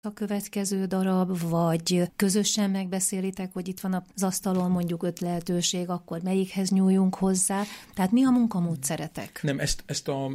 a következő darab, vagy közösen megbeszélitek, hogy itt van az asztalon mondjuk 5 lehetőség, akkor melyikhez nyúljunk hozzá? Tehát mi a munkamódszeretek? Nem, ezt a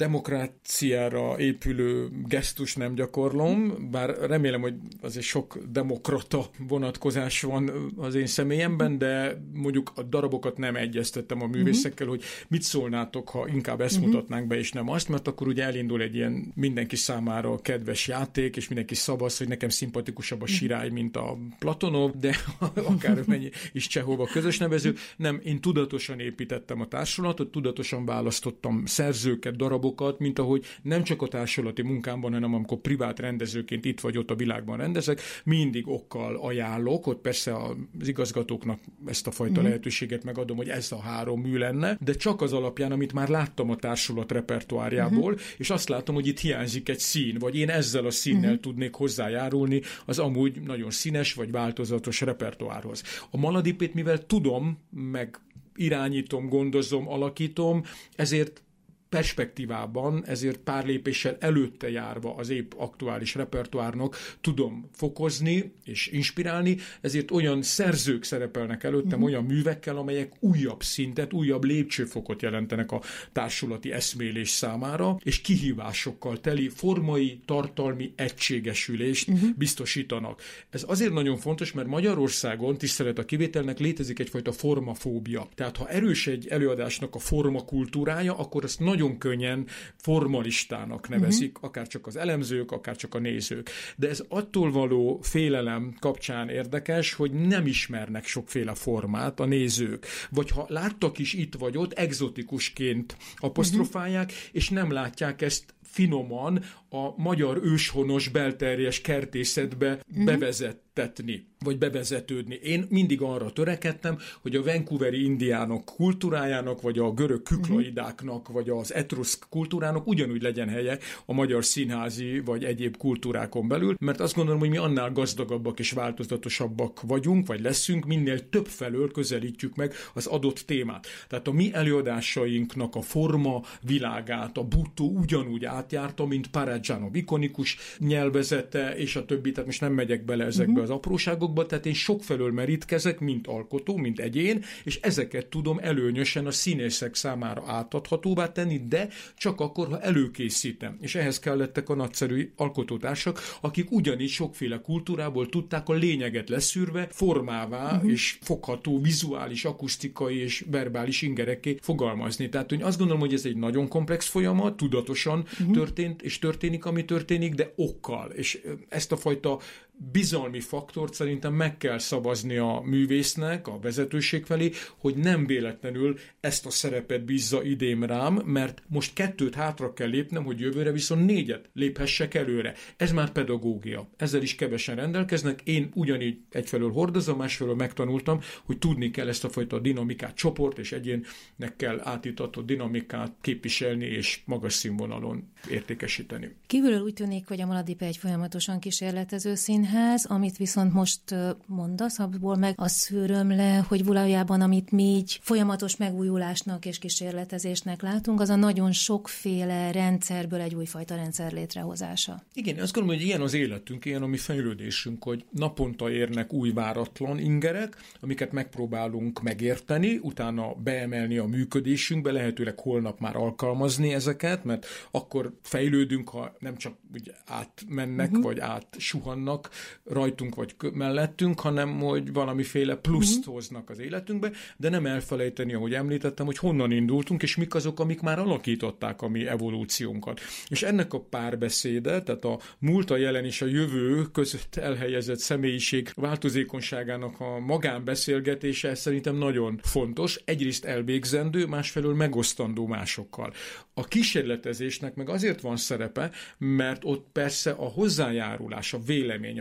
demokráciára épülő gesztus nem gyakorlom, bár remélem, hogy azért sok demokrata vonatkozás van az én személyemben, de mondjuk a darabokat nem egyeztettem a művészekkel, hogy mit szólnátok, ha inkább ezt mutatnánk be, és nem azt, mert akkor ugye elindul egy ilyen mindenki számára kedves játék, és mindenki szavaz, hogy nekem szimpatikusabb a Sirály, mint a Platonov, de akármennyi is Csehov a közös nevező. Nem, én tudatosan építettem a társulatot, tudatosan választottam szerzőket, darabokat, mint ahogy nem csak a társulati munkámban, hanem amikor privát rendezőként itt vagy ott a világban rendezek, mindig okkal ajánlok, ott persze az igazgatóknak ezt a fajta lehetőséget megadom, hogy ez a 3 mű lenne, de csak az alapján, amit már láttam a társulat repertoárjából, és azt látom, hogy itt hiányzik egy szín, vagy én ezzel a színnel tudnék hozzájárulni az amúgy nagyon színes vagy változatos repertoárhoz. A Maladipét, mivel tudom, meg irányítom, gondozom, alakítom, ezért perspektívában, ezért pár lépéssel előtte járva az épp aktuális repertoárnak tudom fokozni és inspirálni, ezért olyan szerzők szerepelnek előttem, olyan művekkel, amelyek újabb szintet, újabb lépcsőfokot jelentenek a társulati eszmélés számára, és kihívásokkal teli formai, tartalmi egységesülést biztosítanak. Ez azért nagyon fontos, mert Magyarországon, tisztelet a kivételnek, létezik egyfajta formafóbia. Tehát ha erős egy előadásnak a formakultúrája, akkor ezt nagyon könnyen formalistának nevezik, akár csak az elemzők, akár csak a nézők. De ez attól való félelem kapcsán érdekes, hogy nem ismernek sokféle formát a nézők. Vagy ha láttak is itt vagy ott, egzotikusként apostrofálják, és nem látják ezt finoman a magyar őshonos belterjes kertészetbe bevezettetni, vagy bevezetődni. Én mindig arra törekedtem, hogy a vancouveri indiánok kultúrájának, vagy a görög küklaidáknak, vagy az etruszk kultúrának ugyanúgy legyen helye a magyar színházi, vagy egyéb kultúrákon belül, mert azt gondolom, hogy mi annál gazdagabbak és változatosabbak vagyunk, vagy leszünk, minél több felől közelítjük meg az adott témát. Tehát a mi előadásainknak a forma világát, a Butto ugyanúgy átjárta, mint Paradzsanov ikonikus nyelvezete, és a többi, tehát most nem megyek bele ezekbe az apróságokba, tehát én sokfelől merítkezek, mint alkotó, mint egyén, és ezeket tudom előnyösen a színészek számára átadhatóvá tenni, de csak akkor, ha előkészítem. És ehhez kellettek a nagyszerű alkotótársak, akik ugyanígy sokféle kultúrából tudták a lényeget leszűrve, formává és fogható, vizuális, akusztikai és verbális ingerekké fogalmazni. Tehát hogy azt gondolom, hogy ez egy nagyon komplex folyamat, tudatosan történt és történik, ami történik, de okkal. És ezt a fajta bizalmi faktort szerintem meg kell szavazni a művésznek, a vezetőség felé, hogy nem véletlenül ezt a szerepet bízza idém rám, mert most 2 hátra kell lépnem, hogy jövőre viszont 4 léphessek előre. Ez már pedagógia. Ezzel is kevesen rendelkeznek. Én ugyanígy egyfelől hordozom, másfelől megtanultam, hogy tudni kell ezt a fajta dinamikát, csoport és egyénnek kell átítatott dinamikát képviselni és magas színvonalon értékesíteni. Kívülről úgy tűnik, hogy a Maladipe egy folyamatosan kísérletező színház, amit viszont most mondasz, abból meg azt szűröm le, hogy valójában amit mi így folyamatos megújulásnak és kísérletezésnek látunk, az a nagyon sokféle rendszerből egy újfajta rendszer létrehozása. Igen, azt gondolom, hogy ilyen az életünk, ilyen a mi fejlődésünk, hogy naponta érnek új váratlan ingerek, amiket megpróbálunk megérteni, utána beemelni a működésünkbe, lehetőleg holnap már alkalmazni ezeket, mert akkor fejlődünk, ha nem csak ugye átmennek, vagy átsuhannak rajtunk, vagy mellettünk, hanem hogy valamiféle pluszt hoznak az életünkbe, de nem elfelejteni, ahogy említettem, hogy honnan indultunk, és mik azok, amik már alakították a mi evolúciónkat. És ennek a párbeszéde, tehát a múlt, a jelen és a jövő között elhelyezett személyiség változékonyságának a magánbeszélgetése szerintem nagyon fontos. Egyrészt elvégzendő, másfelől megosztandó másokkal. A kísérletezésnek meg azért van szerepe, mert ott persze a hozzájárulás, a vélemény, a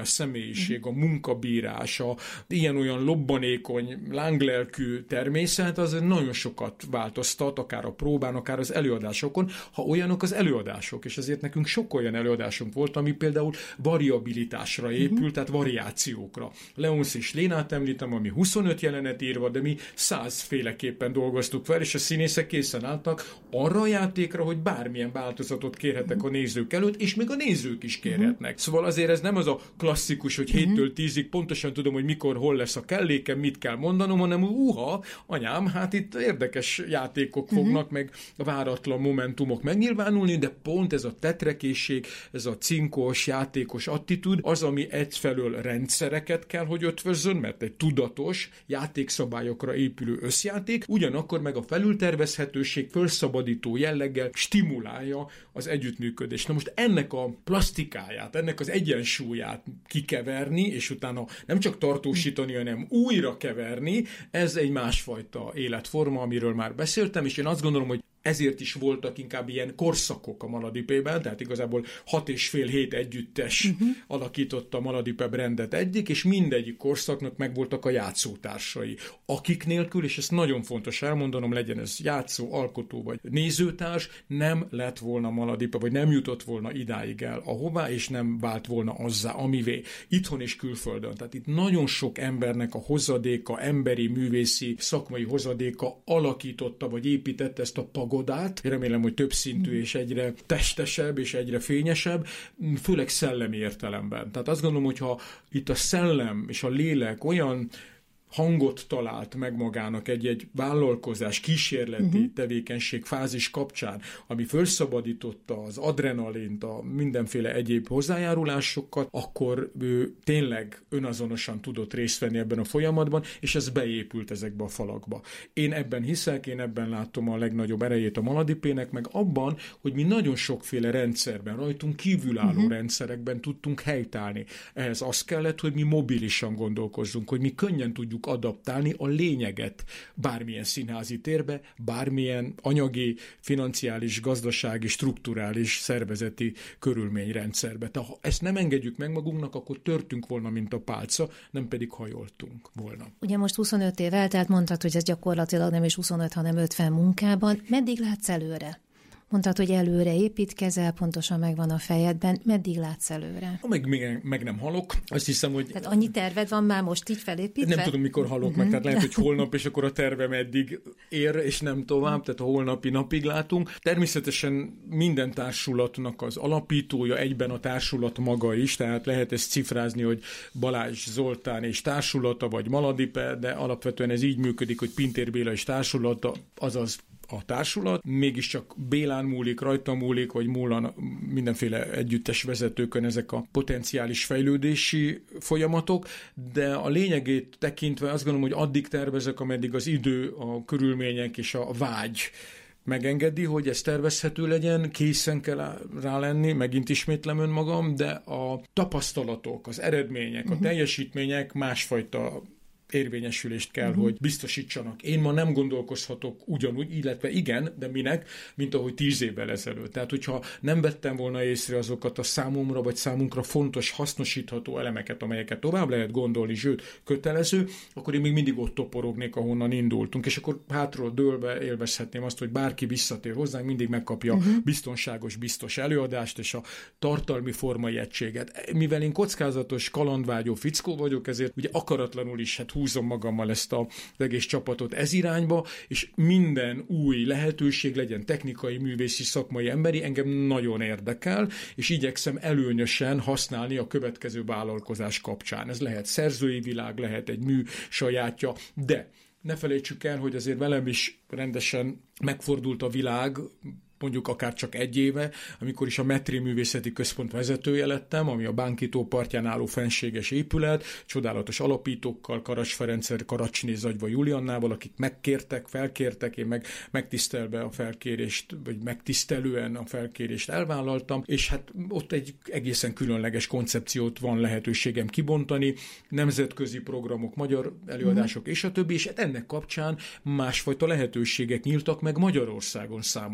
a személyiség, a munkabírás, a ilyen-olyan lobbanékony, lánglelkű természet, az nagyon sokat változtat, akár a próbán, akár az előadásokon, ha olyanok az előadások, és ezért nekünk sok olyan előadásunk volt, ami például variabilitásra épül, tehát variációkra. Leonsz és Lénát említem, ami 25 jelenet írva, de mi 100 féleképpen dolgoztuk fel, és a színészek készen álltak arra a játékra, hogy bármilyen változatot kérhetek a nézők előtt, és még a nézők is kérhetnek. Szóval azért ez nem az a klasszikus, hogy 7-től 10-ig pontosan tudom, hogy mikor, hol lesz a kellékem, mit kell mondanom, hanem anyám, hát itt érdekes játékok fognak, meg váratlan momentumok megnyilvánulni, de pont ez a tetrekészség, ez a cinkos, játékos attitűd, az, ami egyfelől rendszereket kell, hogy ötvözzön, mert egy tudatos, játékszabályokra épülő összjáték, ugyanakkor meg a felültervezhetőség felszabadító jelleggel stimulálja az együttműködést. Na most ennek a plastikáját, ennek az egyensúlyát kikeverni, és utána nem csak tartósítani, hanem újra keverni, ez egy másfajta életforma, amiről már beszéltem, és én azt gondolom, hogy ezért is voltak inkább ilyen korszakok a Maladipében, tehát igazából 6,5-7 együttes alakította a Maladipe brandet egyik, és mindegyik korszaknak megvoltak a játszótársai. Akik nélkül, és ez nagyon fontos elmondanom, legyen ez játszó, alkotó vagy nézőtárs, nem lett volna Maladipe, vagy nem jutott volna idáig el ahová, és nem vált volna azzá, amivé. Itthon és külföldön. Tehát itt nagyon sok embernek a hozadéka, emberi, művészi, szakmai hozadéka alakította, vagy építette ezt a pagodát. Remélem, hogy többszintű és egyre testesebb és egyre fényesebb, főleg szellemi értelemben. Tehát azt gondolom, hogyha itt a szellem és a lélek olyan hangot talált meg magának egy vállalkozás, kísérleti tevékenység fázis kapcsán, ami felszabadította az adrenalint, a mindenféle egyéb hozzájárulásokat, akkor ő tényleg önazonosan tudott részt venni ebben a folyamatban, és ez beépült ezekbe a falakba. Én ebben hiszek, én ebben látom a legnagyobb erejét a Maladipének, meg abban, hogy mi nagyon sokféle rendszerben, rajtunk kívülálló rendszerekben tudtunk helytállni. Ehhez az kellett, hogy mi mobilisan gondolkozzunk, hogy mi könnyen tudjuk adaptálni a lényeget bármilyen színházi térbe, bármilyen anyagi, financiális, gazdasági, strukturális, szervezeti körülményrendszerbe. Tehát ha ezt nem engedjük meg magunknak, akkor törtünk volna, mint a pálca, nem pedig hajoltunk volna. Ugye most 25 év eltelt, mondtad, hogy ez gyakorlatilag nem is 25, hanem 50 munkában. Meddig látsz előre? Mondtad, hogy előre építkezel, pontosan megvan a fejedben. Meddig látsz előre? Meg nem halok. Azt hiszem, hogy... Tehát annyi terved van már most így felépítve? Nem tudom, mikor halok meg. Tehát lehet, hogy holnap, és akkor a tervem eddig ér, és nem tovább. Tehát a holnapi napig látunk. Természetesen minden társulatnak az alapítója, egyben a társulat maga is, tehát lehet ezt cifrázni, hogy Balázs Zoltán és társulata, vagy Maladipe, de alapvetően ez így működik, hogy Pintér Béla és társulata, azaz a társulat, mégiscsak Bélán múlik, rajta múlik, vagy múlan mindenféle együttes vezetőkön ezek a potenciális fejlődési folyamatok, de a lényegét tekintve azt gondolom, hogy addig tervezek, ameddig az idő, a körülmények és a vágy megengedi, hogy ez tervezhető legyen, készen kell rá lenni, megint ismétlem önmagam, de a tapasztalatok, az eredmények, a teljesítmények másfajta érvényesülést kell, hogy biztosítsanak. Én ma nem gondolkozhatok ugyanúgy, illetve igen, de minek, mint ahogy 10 évvel ezelőtt. Tehát, hogyha nem vettem volna észre azokat a számomra, vagy számunkra fontos, hasznosítható elemeket, amelyeket tovább lehet gondolni, sőt, kötelező, akkor én még mindig ott toporognék, ahonnan indultunk, és akkor hátról dőlve élvezhetném azt, hogy bárki visszatér hozzánk, mindig megkapja biztonságos, biztos előadást, és a tartalmi formai egységet. Mivel én kockázatos, kalandvágyó fickó vagyok, ezért ugye akaratlanul is húzom magammal ezt az egész csapatot ez irányba, és minden új lehetőség, legyen technikai, művészi, szakmai, emberi, engem nagyon érdekel, és igyekszem előnyösen használni a következő vállalkozás kapcsán. Ez lehet szerzői világ, lehet egy mű sajátja, de ne felejtsük el, hogy azért velem is rendesen megfordult a világ, mondjuk akár csak 1 éve, amikor is a Metri Művészeti Központ vezetője lettem, ami a Bánkitó partján álló fenséges épület, csodálatos alapítókkal, Karacs Ferenccel, Karacsné Zagyva Juliannával, akik megkértek, felkértek, én meg megtisztelve a felkérést, vagy megtisztelően a felkérést elvállaltam, és hát ott egy egészen különleges koncepciót van lehetőségem kibontani, nemzetközi programok, magyar előadások és a többi, és ennek kapcsán másfajta lehetőségek nyíltak meg Magyarországon számomra. Mert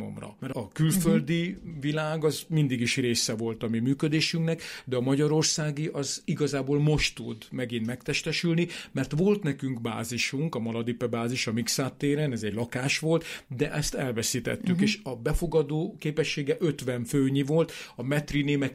mert a külföldi világ az mindig is része volt a mi működésünknek, de a magyarországi az igazából most tud megint megtestesülni, mert volt nekünk bázisunk, a Maladipe bázis a Mikszáth téren, ez egy lakás volt, de ezt elveszítettük, és a befogadó képessége 50 főnyi volt, a Metriné meg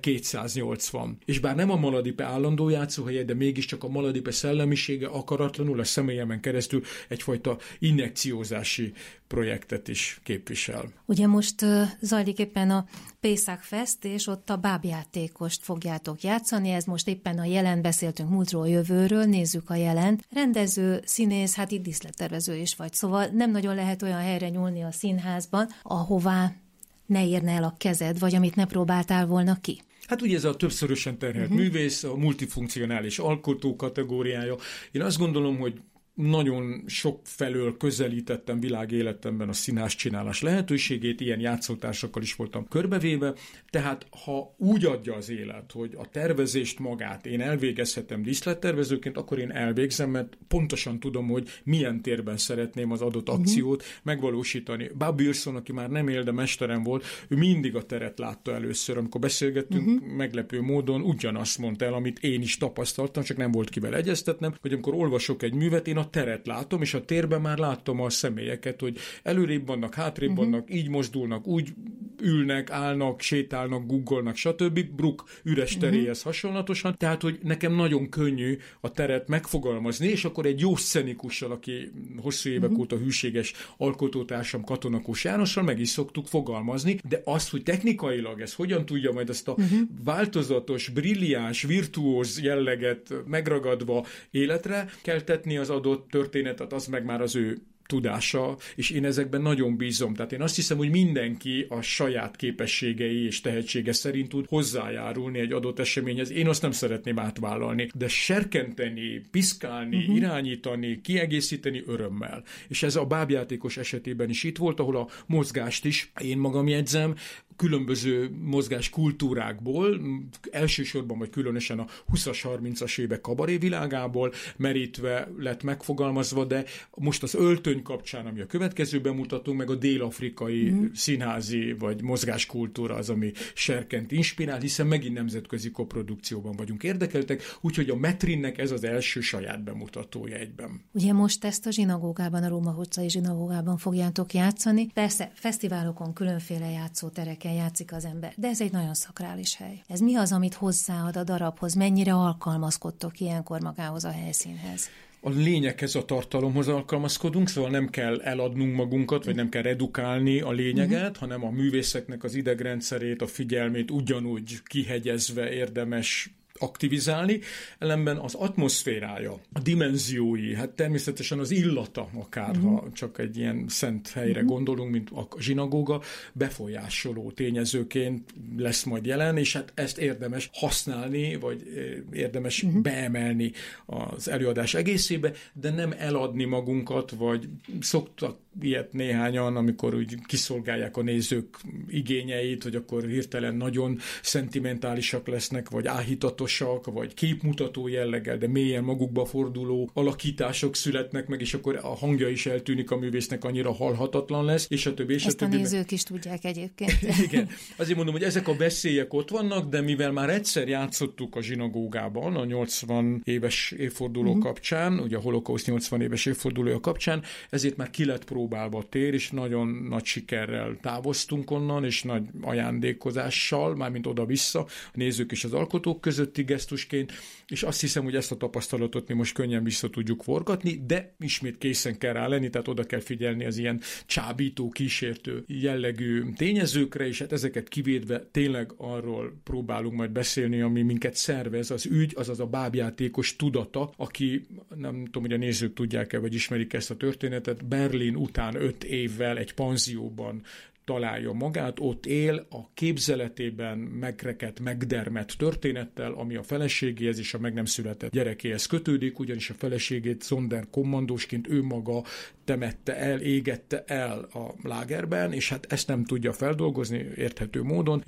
280. És bár nem a Maladipe állandó játszóhelye, de mégiscsak a Maladipe szellemisége akaratlanul a személyemen keresztül egyfajta injekciózási projektet is képvisel. Ugye most zajlik éppen a Pészak Fest, és ott a bábjátékost fogjátok játszani, ez most éppen a jelen, beszéltünk múltról, jövőről, nézzük a jelent. Rendező, színész, hát itt díszlettervező is vagy, szóval nem nagyon lehet olyan helyre nyúlni a színházban, ahová ne érne el a kezed, vagy amit ne próbáltál volna ki. Hát ugye ez a többszörösen terhelt művész, a multifunkcionális alkotó kategóriája. Én azt gondolom, hogy nagyon sok felől közelítettem világéletemben a színház csinálás lehetőségét, ilyen játszótársakkal is voltam körbevéve, tehát ha úgy adja az élet, hogy a tervezést magát én elvégezhetem díszlettervezőként, akkor én elvégzem, mert pontosan tudom, hogy milyen térben szeretném az adott akciót megvalósítani. Bob Wilson, aki már nem él, de mesterem volt, ő mindig a teret látta először, amikor beszélgettünk, meglepő módon ugyanazt mondta el, amit én is tapasztaltam, csak nem volt kivel egyeztetnem, hogy amikor olvasok egy művet, én a teret látom, és a térben már láttam a személyeket, hogy előrébb vannak, hátrébb vannak, így mozdulnak, úgy ülnek, állnak, sétálnak, guggolnak, stb. Brook üres teréhez hasonlatosan, tehát, hogy nekem nagyon könnyű a teret megfogalmazni, és akkor egy jó szenikussal, aki hosszú évek óta hűséges alkotótársam Katonakós Jánossal meg is szoktuk fogalmazni, de azt, hogy technikailag ez hogyan tudja majd azt a változatos, brilliáns, virtuóz jelleget megragadva életre keltetni az adott történetet, az meg már az ő tudása, és én ezekben nagyon bízom. Tehát én azt hiszem, hogy mindenki a saját képességei és tehetsége szerint tud hozzájárulni egy adott eseményhez. Én azt nem szeretném átvállalni, de serkenteni, piszkálni, irányítani, kiegészíteni örömmel. És ez a bábjátékos esetében is itt volt, ahol a mozgást is én magam jegyzem, különböző mozgás kultúrákból, elsősorban vagy különösen a 20-as, 30-as évek kabaré világából merítve lett megfogalmazva, de most az öltöny kapcsán, ami a következő bemutatunk, meg a dél-afrikai színházi vagy mozgáskultúra az, ami serkent inspirál, hiszen megint nemzetközi koprodukcióban vagyunk érdekeltek, úgyhogy a Metrinnek ez az első saját bemutatója egyben. Ugye most ezt a zsinagógában, a Róma utcai zsinagógában fogjátok játszani. Persze, fesztiválokon, különféle játszótereken játszik az ember, de ez egy nagyon szakrális hely. Ez mi az, amit hozzáad a darabhoz? Mennyire alkalmazkodtok ilyenkor magához a helyszínhez? A lényeghez, a tartalomhoz alkalmazkodunk, szóval nem kell eladnunk magunkat, vagy nem kell redukálni a lényeget, hanem a művészeknek az idegrendszerét, a figyelmét ugyanúgy kihegyezve érdemes aktivizálni, ellenben az atmoszférája, a dimenziói, hát természetesen az illata, akár ha csak egy ilyen szent helyre gondolunk, mint a zsinagóga, befolyásoló tényezőként lesz majd jelen, és hát ezt érdemes használni, vagy érdemes beemelni az előadás egészébe, de nem eladni magunkat, vagy szoktak ilyet néhányan, amikor úgy kiszolgálják a nézők igényeit, hogy akkor hirtelen nagyon szentimentálisak lesznek, vagy áhítatosak, vagy képmutató jelleggel, de mélyen magukba forduló alakítások születnek meg, és akkor a hangja is eltűnik a művésznek, annyira halhatatlan lesz, és a többi, és ezt a többi. A nézők is tudják egyébként. Igen. Azért mondom, hogy ezek a veszélyek ott vannak, de mivel már egyszer játszottuk a zsinagógában, a 80 éves évforduló kapcsán, ugye a holokauszt 80 éves évfordulója kapcsán, ezért már ki lett próbálva a tér, és nagyon nagy sikerrel távoztunk onnan, és nagy ajándékozással, mármint oda-vissza, a nézők és az alkotók közötti gesztusként, és azt hiszem, hogy ezt a tapasztalatot mi most könnyen vissza tudjuk forgatni, de ismét készen kell rá lenni, tehát oda kell figyelni az ilyen csábító, kísértő jellegű tényezőkre, és hát ezeket kivédve tényleg arról próbálunk majd beszélni, ami minket szervez, az ügy, azaz a bábjátékos tudata, aki, nem tudom, hogy a nézők tudják-e, vagy ismerik ezt a történetet, Berlin után 5 évvel egy panzióban találja magát, ott él a képzeletében megrekedt, megdermedt történettel, ami a feleségéhez és a meg nem született gyerekéhez kötődik, ugyanis a feleségét Sonderkommandósként ő maga temette el, égette el a lágerben, és hát ezt nem tudja feldolgozni érthető módon, és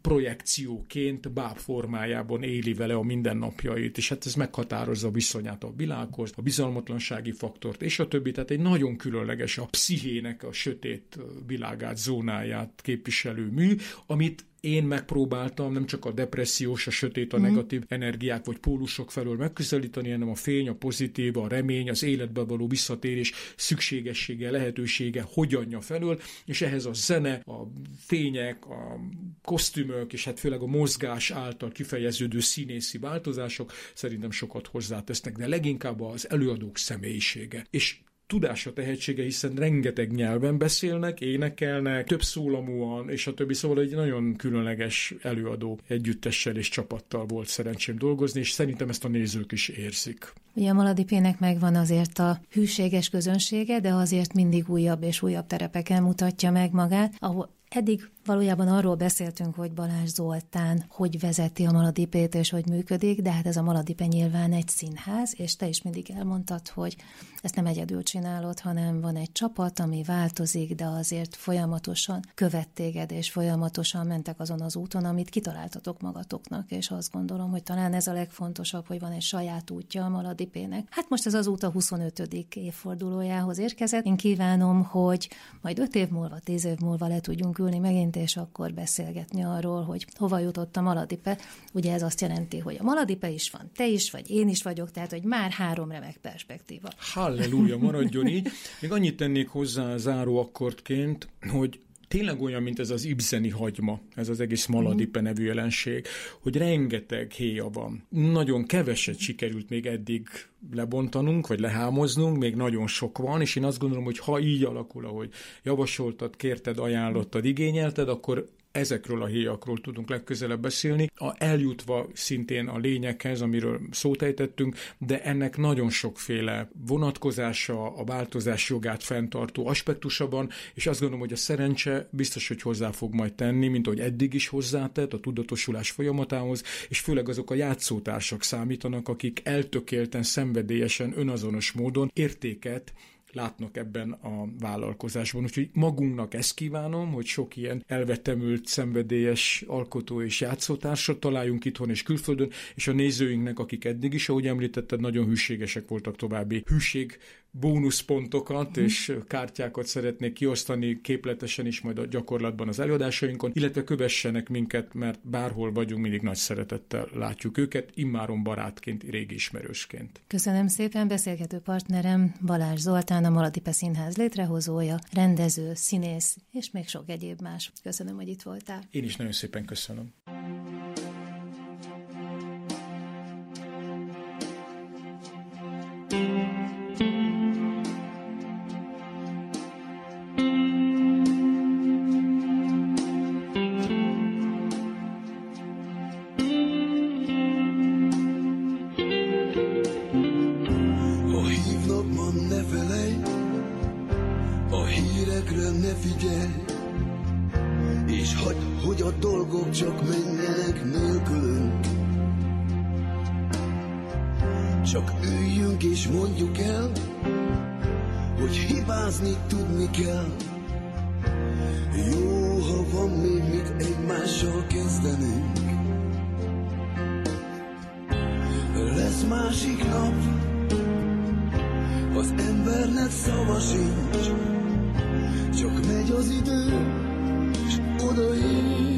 projekcióként, báb formájában éli vele a mindennapjait, és hát ez meghatározza a viszonyát a világhoz, a bizalmatlansági faktort, és a többi, tehát egy nagyon különleges a pszichének a sötét világát, zónáját képviselő mű, amit én megpróbáltam nem csak a depressziós, a sötét, a negatív energiák vagy pólusok felől megközelíteni, hanem a fény, a pozitív, a remény, az életbe való visszatérés szükségessége, lehetősége, hogyanja felől, és ehhez a zene, a fények, a kosztümök, és hát főleg a mozgás által kifejeződő színészi változások szerintem sokat hozzátesznek, de leginkább az előadók személyisége. És tudása, tehetsége, hiszen rengeteg nyelven beszélnek, énekelnek, több szólamúan, és a többi, szóval egy nagyon különleges előadó együttessel és csapattal volt szerencsém dolgozni, és szerintem ezt a nézők is érzik. Ugye a Maladipének megvan azért a hűséges közönsége, de azért mindig újabb és újabb terepeken mutatja meg magát, ahol eddig valójában arról beszéltünk, hogy Balázs Zoltán hogy vezeti a Maladipét és hogy működik, de hát ez a Maladipe nyilván egy színház, és te is mindig elmondtad, hogy ezt nem egyedül csinálod, hanem van egy csapat, ami változik, de azért folyamatosan követ téged, és folyamatosan mentek azon az úton, amit kitaláltatok magatoknak, és azt gondolom, hogy talán ez a legfontosabb, hogy van egy saját útja a Maladipének. Hát most ez az út a 25. évfordulójához érkezett. Én kívánom, hogy majd 5 év múlva, 10 év múlva le tudjunk ülni megint, és akkor beszélgetni arról, hogy hova jutott a Maladipe. Ugye ez azt jelenti, hogy a Maladipe is van, te is vagy, én is vagyok, tehát hogy már 3 remek perspektíva. Halleluja, maradjon így. Még annyit tennék hozzá záró akkordként, hogy tényleg olyan, mint ez az ibseni hagyma, ez az egész Maladipe nevű jelenség, hogy rengeteg héja van. Nagyon keveset sikerült még eddig lebontanunk, vagy lehámoznunk, még nagyon sok van, és én azt gondolom, hogy ha így alakul, ahogy javasoltad, kérted, ajánlottad, igényelted, akkor ezekről a héjakról tudunk legközelebb beszélni, eljutva szintén a lényeghez, amiről szót ejtettünk, de ennek nagyon sokféle vonatkozása, a változás jogát fenntartó aspektusa van, és azt gondolom, hogy a szerencse biztos, hogy hozzá fog majd tenni, mint ahogy eddig is hozzátett a tudatosulás folyamatához, és főleg azok a játszótársak számítanak, akik eltökélten, szenvedélyesen, önazonos módon értéket látnak ebben a vállalkozásban. Úgyhogy magunknak ezt kívánom, hogy sok ilyen elvetemült, szenvedélyes alkotó és játszótársat találjunk itthon és külföldön, és a nézőinknek, akik eddig is, ahogy említetted, nagyon hűségesek voltak, további hűség bónuszpontokat és kártyákat szeretnék kiosztani képletesen is majd a gyakorlatban az előadásainkon, illetve kövessenek minket, mert bárhol vagyunk, mindig nagy szeretettel látjuk őket, immáron barátként, régi ismerősként. Köszönöm szépen, beszélgető partnerem Balázs Zoltán, a Maladipe Színház létrehozója, rendező, színész és még sok egyéb más. Köszönöm, hogy itt voltál. Én is nagyon szépen köszönöm. Csak menjenek nélkülünk. Csak üljünk és mondjuk el, hogy hibázni tudni kell. Jó, ha van még mit egymással kezdenünk. Lesz másik nap, az embernek szava sincs. Csak megy az idő, és odaér.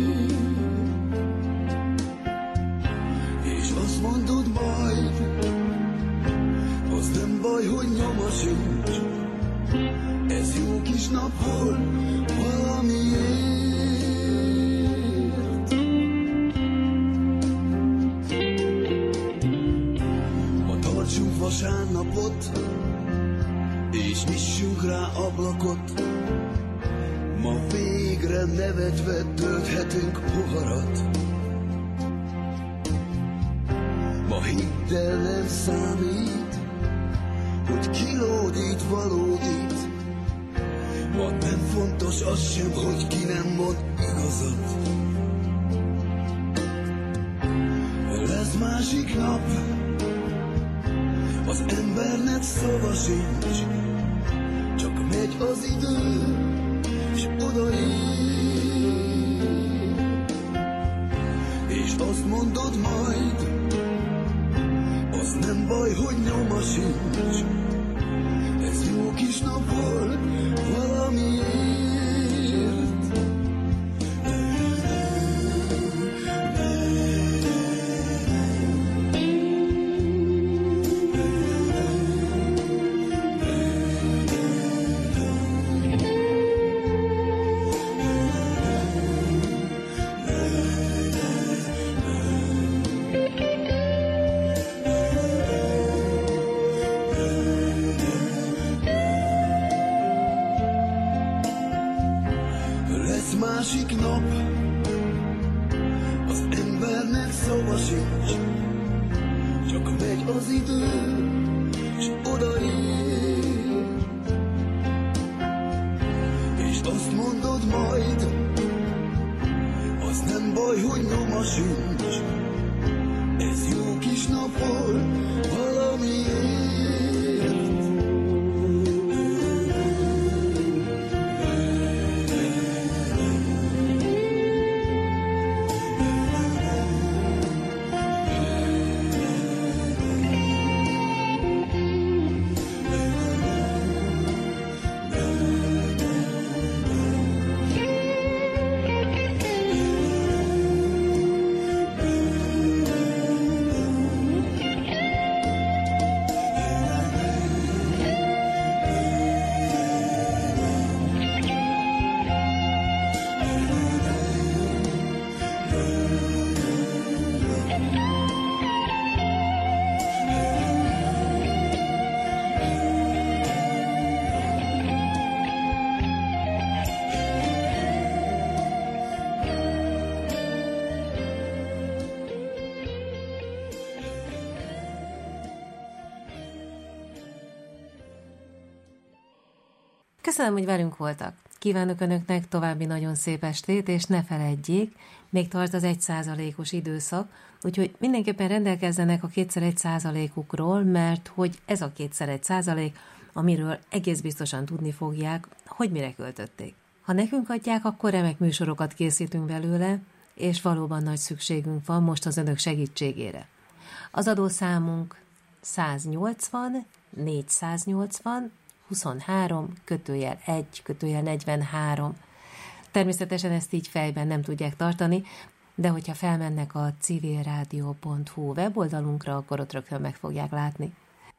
Mondod majd, az nem baj, hogy nyoma sincs. Ez jó kis nap volt valamiért. Ma tartsunk vasárnapot, és nyissunk rá ablakot. Ma végre nevetve tölthetünk poharat. Ma hidd el, nem számít, hogy kilódít valódít. Ma nem fontos az sem, hogy ki nem mond igazat. Lesz másik nap, az embernek szava sincs. Csak megy az idő, és odaér. és azt mondod majd, az nem baj, hogy nyoma sincs. Ez jó kis nap volt valamiért. Másik nap, az embernek szava sincs, csak megy az idő, s odaér. És azt mondod majd, az nem baj, hogy nyoma sincs. Ez jó kis nap volt valamiért. Köszönöm, hogy velünk voltak. Kívánok Önöknek további nagyon szép estét, és ne feledjék, még tart az 1%-os időszak, úgyhogy mindenképpen rendelkezzenek a 2x1%-ukról, mert hogy ez a 2x1%, amiről egész biztosan tudni fogják, hogy mire költötték. Ha nekünk adják, akkor remek műsorokat készítünk belőle, és valóban nagy szükségünk van most az Önök segítségére. Az adószámunk 180 480 23-1-43. Természetesen ezt így fejben nem tudják tartani, de hogyha felmennek a civilradio.hu weboldalunkra, akkor ott rögtön meg fogják látni.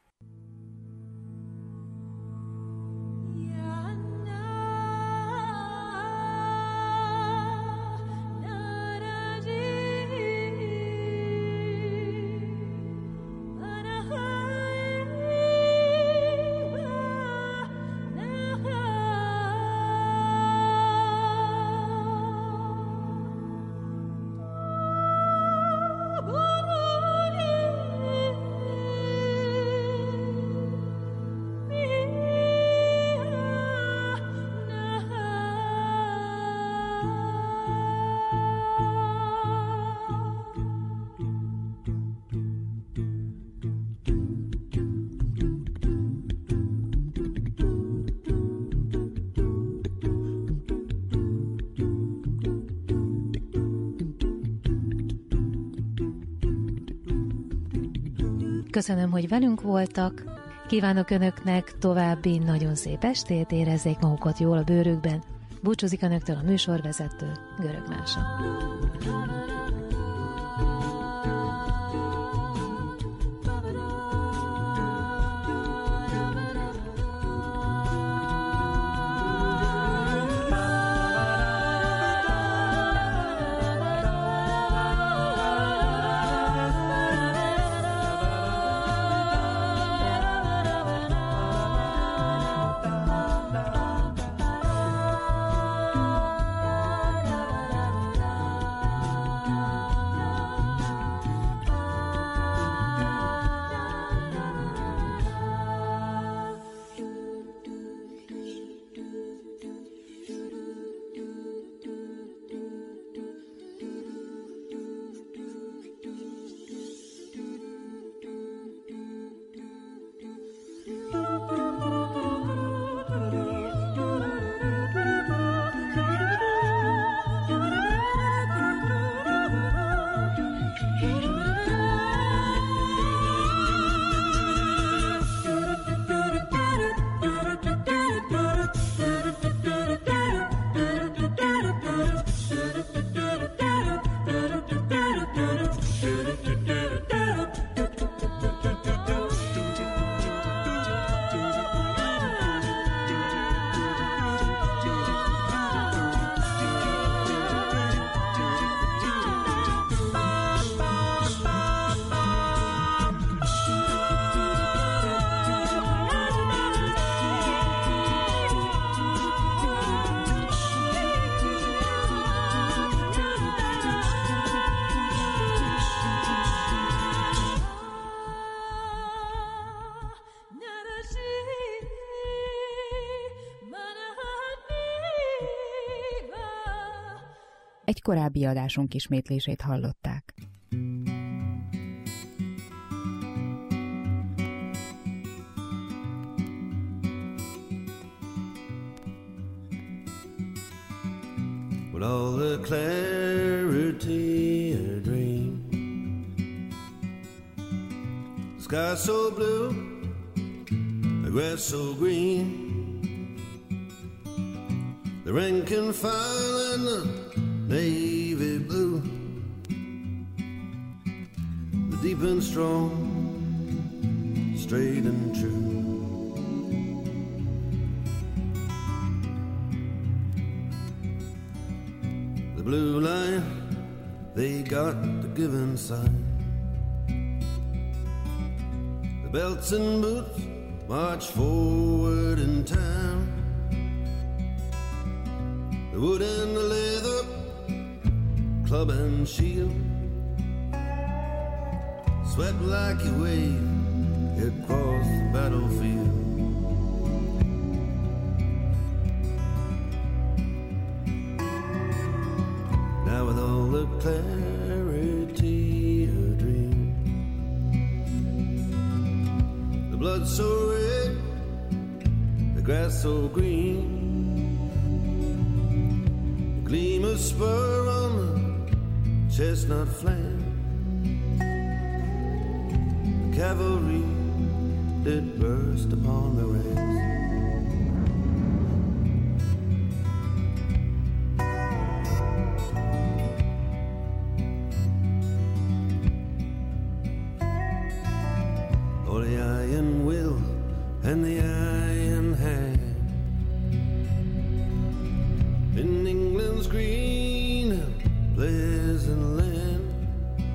Köszönöm, hogy velünk voltak. Kívánok Önöknek további nagyon szép estét, érezzék magukat jól a bőrükben. Búcsúzik Önöktől a műsorvezető, Görög Mása. Egy korábbi adásunk ismétlését hallották. With all the clarity a dream, the sky so blue, the grass so green, the rank and file and the navy blue, the deep and strong, straight and true. The blue line, they got the given sign. The belts and boots march forward in time. The wood and the leather, club and shield, swept like a wave across the battlefield. Now with all the clarity of a dream, the blood so red, the grass so green, gleam of spur on the chestnut flame, the cavalry did burst upon the ranks. Oh, the iron will and the iron hand in England's green